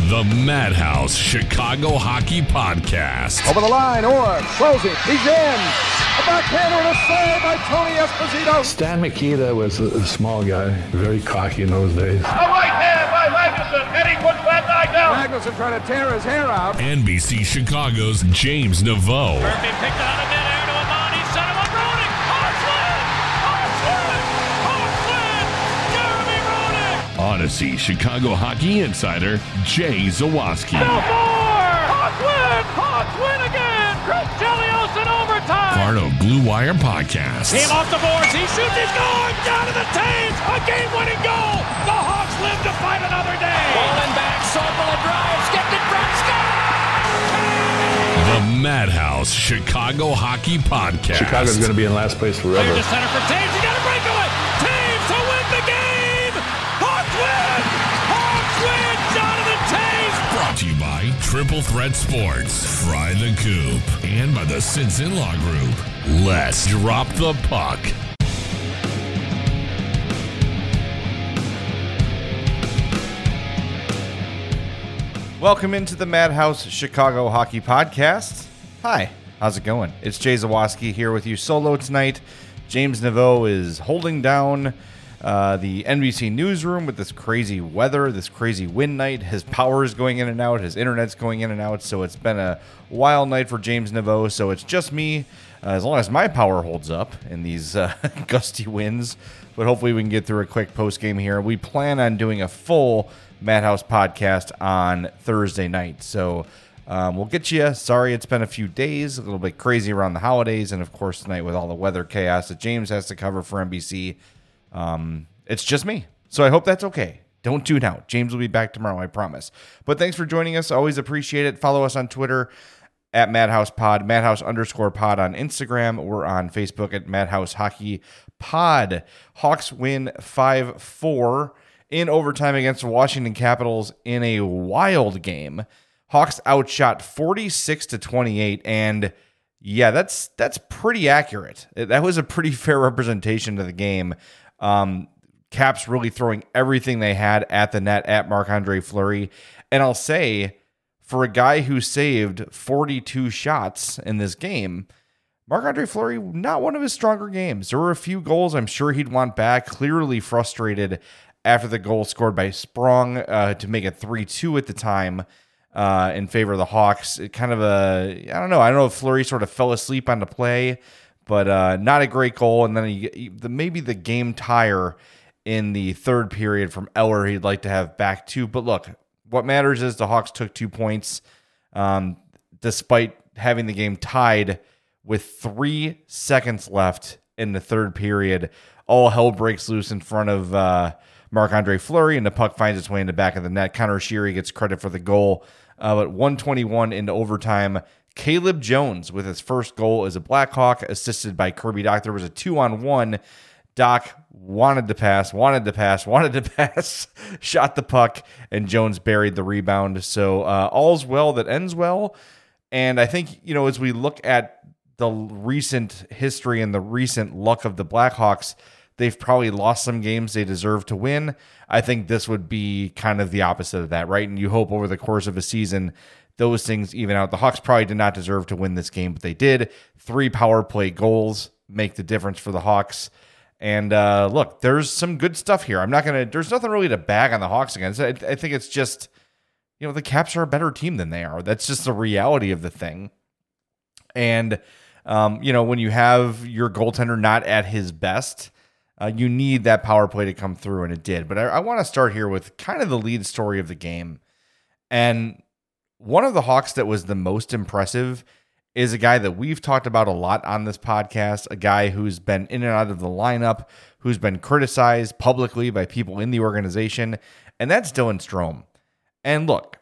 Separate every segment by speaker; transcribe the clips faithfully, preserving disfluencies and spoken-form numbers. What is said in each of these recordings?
Speaker 1: The Madhouse Chicago Hockey Podcast.
Speaker 2: Over the line, Orr throws it. He's in. A backhander and a save by Tony Esposito.
Speaker 3: Stan Mikita was a, a small guy, very cocky in those days.
Speaker 4: A right hand by Magnuson, and he puts that guy down.
Speaker 2: Magnuson trying to tear his hair out.
Speaker 1: N B C Chicago's James Naveau.
Speaker 5: Murphy picked out of midair to Amani, set him up, Roenick. Hartland! Hartland! Hartland! Jeremy Roenick!
Speaker 1: Odyssey Chicago Hockey Insider Jay Zawaski.
Speaker 5: No more! Hawks win! Hawks win again! Chris Chelios in overtime!
Speaker 1: Part of Blue Wire Podcast.
Speaker 5: Team off the boards, he shoots, he's going! Down to the Taves! A game-winning goal! The Hawks live to fight another day! Rolling back, Sokol drives, skipped it front,
Speaker 1: The Madhouse Chicago Hockey Podcast.
Speaker 3: Chicago's going to be in last place forever.
Speaker 5: Clear to center for Taves, he got a breakaway! Taves to win the game! Hawks win! Hawks win! Jonathan Taves!
Speaker 1: Brought to you by Triple Threat Sports, Fry the Coop, and by the Sinson Law Group. Let's drop the puck.
Speaker 6: Welcome into the Madhouse Chicago Hockey Podcast. Hi, how's it going? It's Jay Zawaski here with you solo tonight. James Naveau is holding down uh, the N B C newsroom with this crazy weather, this crazy wind night. His power is going in and out, his internet's going in and out, so it's been a wild night for James Naveau. So it's just me, uh, as long as my power holds up in these uh, gusty winds. But hopefully we can get through a quick post game here. We plan on doing a full Madhouse podcast on Thursday night. So um, we'll get you. Sorry, it's been a few days, a little bit crazy around the holidays. And of course, tonight with all the weather chaos that James has to cover for N B C, um, it's just me. So I hope that's okay. Don't tune out. James will be back tomorrow, I promise. But thanks for joining us. Always appreciate it. Follow us on Twitter at Madhouse Pod, Madhouse underscore pod on Instagram. We're on Facebook at Madhouse Hockey Pod. Hawks win five four in overtime against the Washington Capitals in a wild game. Hawks outshot forty-six to twenty-eight, and yeah, that's that's pretty accurate. That was a pretty fair representation of the game. Um, Caps really throwing everything they had at the net at Marc-Andre Fleury, and I'll say, for a guy who saved forty-two shots in this game, Marc-Andre Fleury, not one of his stronger games. There were a few goals I'm sure he'd want back, clearly frustrated after the goal scored by Sprong uh, to make it three two at the time uh, in favor of the Hawks. It kind of a, I don't know. I don't know if Fleury sort of fell asleep on the play, but uh, not a great goal. And then he, he, the, maybe the game tire in the third period from Eller he'd like to have back too. But look, what matters is the Hawks took two points um, despite having the game tied with three seconds left in the third period. All hell breaks loose in front of uh, Marc-Andre Fleury, and the puck finds its way in the back of the net. Connor Sheary gets credit for the goal. Uh, but one twenty-one into overtime, Caleb Jones with his first goal as a Blackhawk, assisted by Kirby Dach. There was a two-on-one. Dach wanted to pass, wanted to pass, wanted to pass, shot the puck, and Jones buried the rebound. So uh, all's well that ends well. And I think, you know, as we look at the recent history and the recent luck of the Blackhawks, they've probably lost some games they deserve to win. I think this would be kind of the opposite of that, right? And you hope over the course of a season, those things even out. The Hawks probably did not deserve to win this game, but they did. Three power play goals make the difference for the Hawks. And uh, look, there's some good stuff here. I'm not going to, there's nothing really to bag on the Hawks against. I, I think it's just, you know, the Caps are a better team than they are. That's just the reality of the thing. And, um, you know, when you have your goaltender not at his best, Uh, you need that power play to come through, and it did. But I, I want to start here with kind of the lead story of the game. And one of the Hawks that was the most impressive is a guy that we've talked about a lot on this podcast, a guy who's been in and out of the lineup, who's been criticized publicly by people in the organization, and that's Dylan Strome. And look,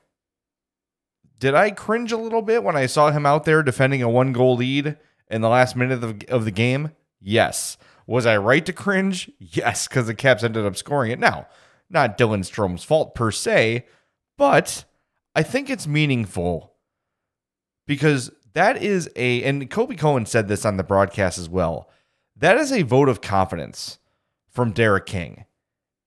Speaker 6: did I cringe a little bit when I saw him out there defending a one-goal lead in the last minute of, of the game? Yes. Was I right to cringe? Yes, because the Caps ended up scoring it. Now, not Dylan Strome's fault per se, but I think it's meaningful because that is a, and Kobe Cohen said this on the broadcast as well, that is a vote of confidence from Derek King.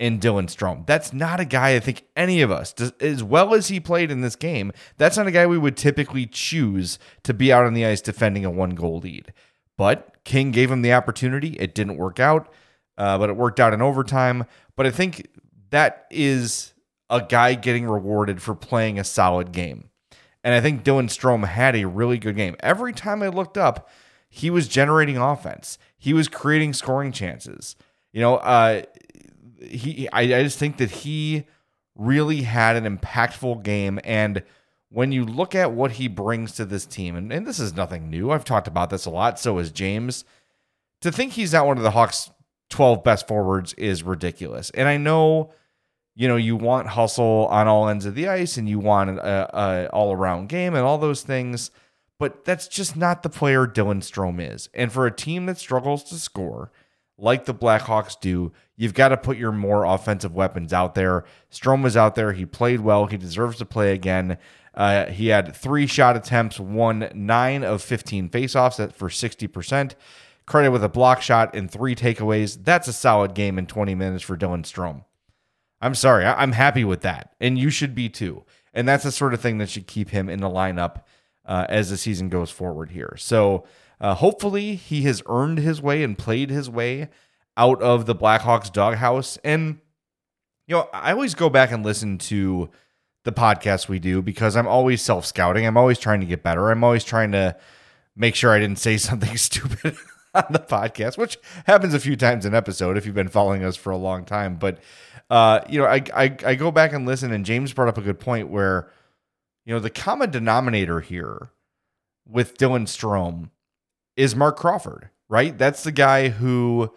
Speaker 6: in Dylan Strome. That's not a guy I think any of us, does, as well as he played in this game, that's not a guy we would typically choose to be out on the ice defending a one-goal lead. But King gave him the opportunity. It didn't work out, uh, but it worked out in overtime. But I think that is a guy getting rewarded for playing a solid game. And I think Dylan Strome had a really good game. Every time I looked up, he was generating offense. He was creating scoring chances. You know, uh, he. I, I just think that he really had an impactful game. And when you look at what he brings to this team, and, and this is nothing new. I've talked about this a lot. So is James. To think he's not one of the Hawks' twelve best forwards is ridiculous. And I know, you know, you want hustle on all ends of the ice and you want a, a all-around game and all those things, but that's just not the player Dylan Strome is. And for a team that struggles to score, like the Blackhawks do, you've got to put your more offensive weapons out there. Strome was out there. He played well. He deserves to play again. Uh, he had three shot attempts, won nine of fifteen faceoffs for sixty percent. Credit with a block shot and three takeaways. That's a solid game in twenty minutes for Dylan Strome. I'm sorry. I'm happy with that. And you should be too. And that's the sort of thing that should keep him in the lineup uh, as the season goes forward here. So uh, hopefully he has earned his way and played his way out of the Blackhawks doghouse. And, you know, I always go back and listen to the podcast we do because I'm always self-scouting. I'm always trying to get better. I'm always trying to make sure I didn't say something stupid on the podcast, which happens a few times an episode if you've been following us for a long time. But, uh, you know, I, I, I go back and listen, and James brought up a good point where, you know, the common denominator here with Dylan Strome is Marc Crawford, right? That's the guy who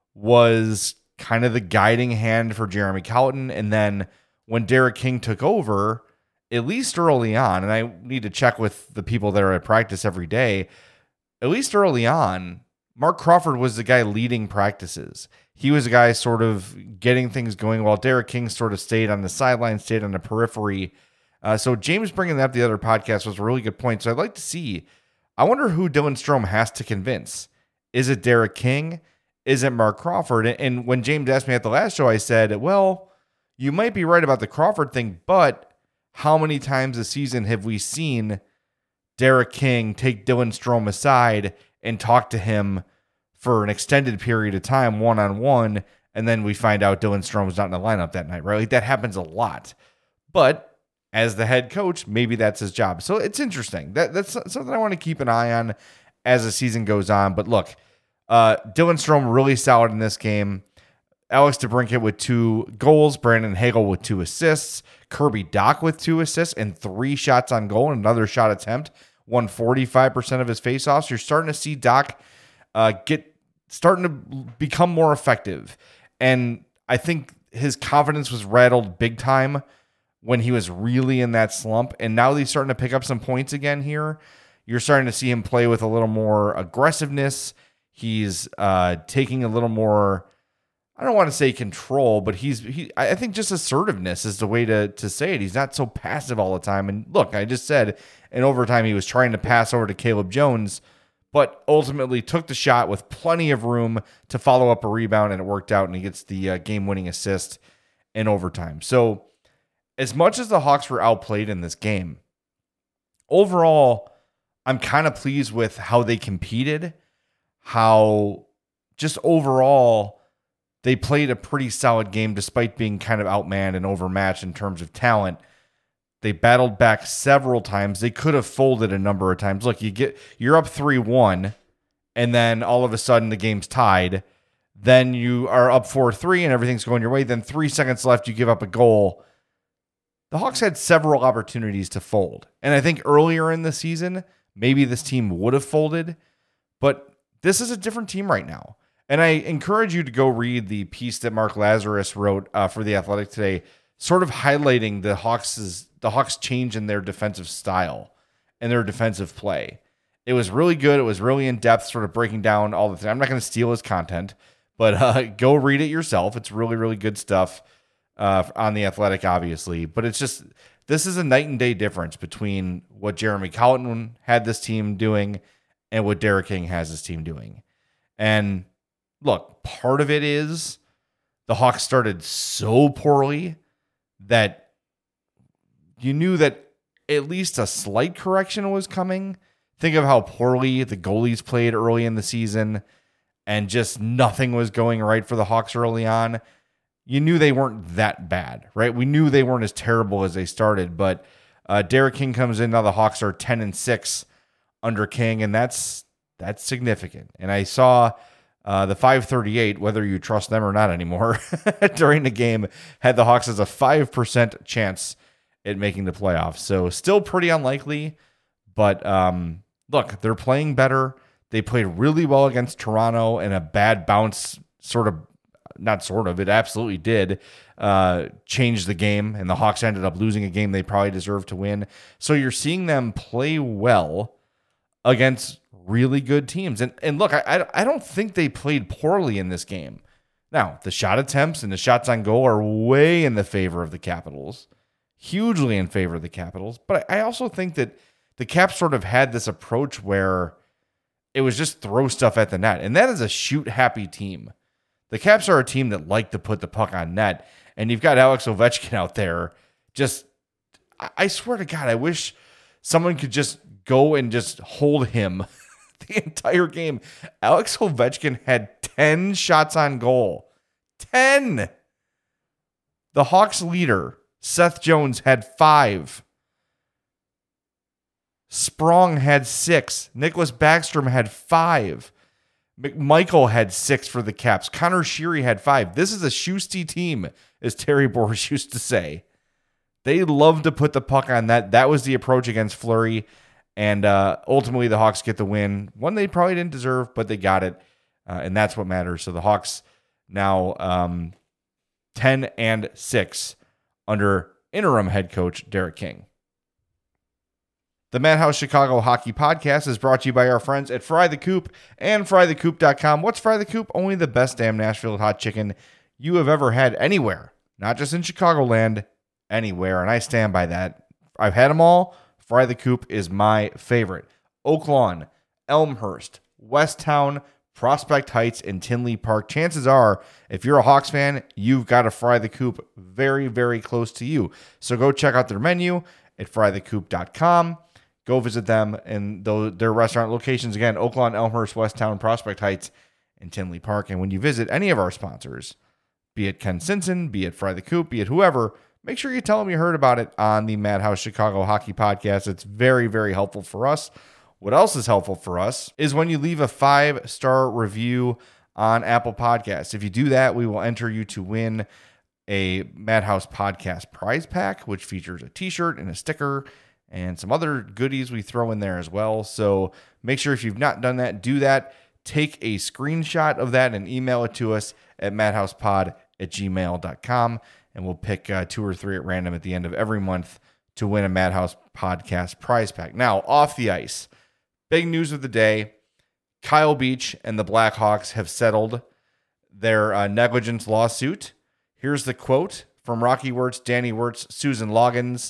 Speaker 6: was kind of the guiding hand for Jeremy Colliton. And then when Derek King took over, at least early on, and I need to check with the people that are at practice every day, at least early on, Marc Crawford was the guy leading practices. He was the guy sort of getting things going while Derek King sort of stayed on the sideline, stayed on the periphery. Uh, so James bringing that up the other podcast was a really good point. So I'd like to see, I wonder who Dylan Strome has to convince. Is it Derek King? Is it Marc Crawford? And when James asked me at the last show, I said, well, you might be right about the Crawford thing, but how many times this season have we seen Derek King take Dylan Strome aside and talk to him for an extended period of time, one-on-one, and then we find out Dylan Strome's not in the lineup that night, right? Like that happens a lot. But as the head coach, maybe that's his job. So it's interesting. That That's something I want to keep an eye on as the season goes on. But look, uh, Dylan Strome really solid in this game. Alex DeBrincat with two goals, Brandon Hagel with two assists, Kirby Dach with two assists and three shots on goal and another shot attempt. Won forty-five percent of his faceoffs. You're starting to see Dach uh, get starting to become more effective. And I think his confidence was rattled big time when he was really in that slump. And now he's starting to pick up some points again here. You're starting to see him play with a little more aggressiveness. He's uh, taking a little more, I don't want to say control, but he's, he, I think just assertiveness is the way to, to say it. He's not so passive all the time. And look, I just said in overtime, he was trying to pass over to Caleb Jones, but ultimately took the shot with plenty of room to follow up a rebound, and it worked out, and he gets the uh, game-winning assist in overtime. So as much as the Hawks were outplayed in this game, overall, I'm kind of pleased with how they competed, how just overall they played a pretty solid game despite being kind of outmanned and overmatched in terms of talent. They battled back several times. They could have folded a number of times. Look, you get you're up three one, and then all of a sudden the game's tied. Then you are up four three and everything's going your way. Then three seconds left, you give up a goal. The Hawks had several opportunities to fold. And I think earlier in the season, maybe this team would have folded, but this is a different team right now. And I encourage you to go read the piece that Mark Lazarus wrote uh, for The Athletic today, sort of highlighting the Hawks' the Hawks' change in their defensive style and their defensive play. It was really good. It was really in depth, sort of breaking down all the things. I'm not going to steal his content, but uh, go read it yourself. It's really, really good stuff uh, on The Athletic, obviously. But it's just, this is a night and day difference between what Jeremy Colliton had this team doing and what Derek King has this team doing. And look, part of it is the Hawks started so poorly that you knew that at least a slight correction was coming. Think of how poorly the goalies played early in the season and just nothing was going right for the Hawks early on. You knew they weren't that bad, right? We knew they weren't as terrible as they started, but uh, Derek King comes in. Now the Hawks are ten and six under King, and that's that's significant. And I saw uh, the five thirty-eight, whether you trust them or not anymore, during the game, had the Hawks as a five percent chance at making the playoffs. So still pretty unlikely, but um, look, they're playing better. They played really well against Toronto in a bad bounce, sort of, not sort of, it absolutely did uh, change the game, and the Hawks ended up losing a game they probably deserved to win. So you're seeing them play well against really good teams. And and look, I, I don't think they played poorly in this game. Now, the shot attempts and the shots on goal are way in the favor of the Capitals, hugely in favor of the Capitals. But I also think that the Caps sort of had this approach where it was just throw stuff at the net. And that is a shoot-happy team. The Caps are a team that like to put the puck on net. And you've got Alex Ovechkin out there. Just, I swear to God, I wish someone could just go and just hold him the entire game. Alex Ovechkin had ten shots on goal. ten! The Hawks leader, Seth Jones, had five. Sprong had six. Nicholas Backstrom had five. McMichael had six for the Caps. Connor Sheary had five. This is a shoosty team, as Terry Boris used to say. They love to put the puck on that. That was the approach against Fleury. And uh, ultimately, the Hawks get the win. One they probably didn't deserve, but they got it. Uh, and that's what matters. So the Hawks now um, ten and six under interim head coach Derek King. The Madhouse Chicago Hockey Podcast is brought to you by our friends at Fry the Coop and fry the coop dot com. What's Fry the Coop? Only the best damn Nashville hot chicken you have ever had anywhere. Not just in Chicagoland, anywhere. And I stand by that. I've had them all. Fry the Coop is my favorite. Oak Lawn, Elmhurst, Westtown, Prospect Heights, and Tinley Park. Chances are, if you're a Hawks fan, you've got a Fry the Coop very, very close to you. So go check out their menu at fry the coop dot com. Go visit them and their restaurant locations. Again, Oak Lawn, Elmhurst, Westtown, Prospect Heights, and Tinley Park. And when you visit any of our sponsors, be it Ken Simpson, be it Fry the Coop, be it whoever, make sure you tell them you heard about it on the Madhouse Chicago Hockey Podcast. It's very, very helpful for us. What else is helpful for us is when you leave a five-star review on Apple Podcasts. If you do that, we will enter you to win a Madhouse Podcast prize pack, which features a t-shirt and a sticker and some other goodies we throw in there as well. So make sure if you've not done that, do that. Take a screenshot of that and email it to us at madhousepod at gmail dot com. And we'll pick uh, two or three at random at the end of every month to win a Madhouse Podcast prize pack. Now, off the ice, big news of the day. Kyle Beach and the Blackhawks have settled their uh, negligence lawsuit. Here's the quote from Rocky Wirtz, Danny Wirtz, Susan Loggins.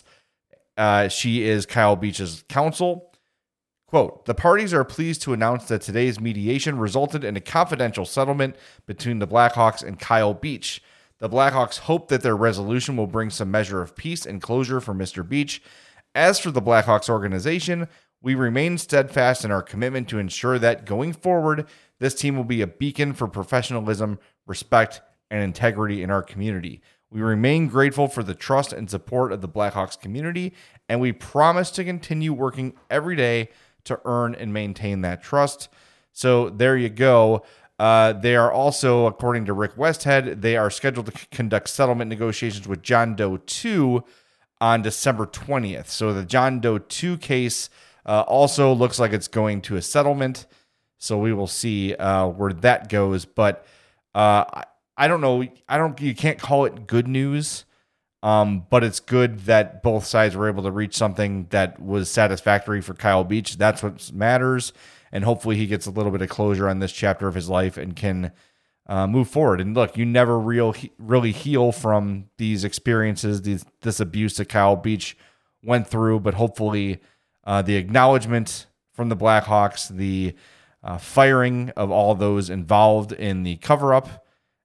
Speaker 6: Uh, she is Kyle Beach's counsel. Quote, the parties are pleased to announce that today's mediation resulted in a confidential settlement between the Blackhawks and Kyle Beach. The Blackhawks hope that their resolution will bring some measure of peace and closure for Mister Beach. As for the Blackhawks organization, we remain steadfast in our commitment to ensure that, going forward, this team will be a beacon for professionalism, respect, and integrity in our community. We remain grateful for the trust and support of the Blackhawks community, and we promise to continue working every day to earn and maintain that trust. So there you go. Uh, they are also, according to Rick Westhead, they are scheduled to c- conduct settlement negotiations with John Doe two on December twentieth. So the John Doe two case uh, also looks like it's going to a settlement. So we will see uh, where that goes. But uh, I, I don't know. I don't. You can't call it good news, um, but it's good that both sides were able to reach something that was satisfactory for Kyle Beach. That's what matters. And hopefully he gets a little bit of closure on this chapter of his life and can uh, move forward. And look, you never real he, really heal from these experiences, these, this abuse that Kyle Beach went through. But hopefully uh, the acknowledgement from the Blackhawks, the uh, firing of all those involved in the cover-up,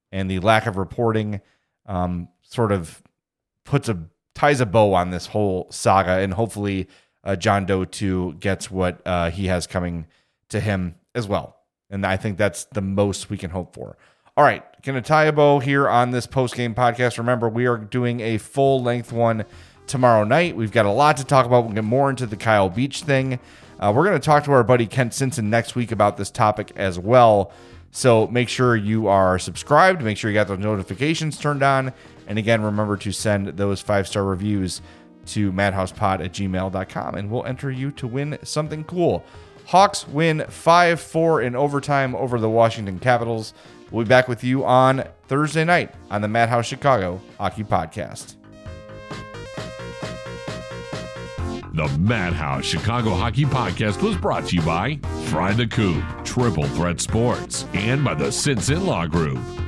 Speaker 6: and the lack of reporting um, sort of puts a ties a bow on this whole saga, and hopefully uh, John Doe two gets what uh, he has coming to him as well. And I think that's the most we can hope for. All right, going to tie a bow here on this post-game podcast. Remember, we are doing a full-length one tomorrow night. We've got a lot to talk about. We'll get more into the Kyle Beach thing. Uh, we're going to talk to our buddy Kent Simpson next week about this topic as well. So make sure you are subscribed. Make sure you got those notifications turned on. And again, remember to send those five-star reviews to madhousepod at gmail dot com, and we'll enter you to win something cool. Hawks win five four in overtime over the Washington Capitals. We'll be back with you on Thursday night on the Madhouse Chicago Hockey Podcast.
Speaker 1: The Madhouse Chicago Hockey Podcast was brought to you by Fry the Coop, Triple Threat Sports, and by the Since In Law Group.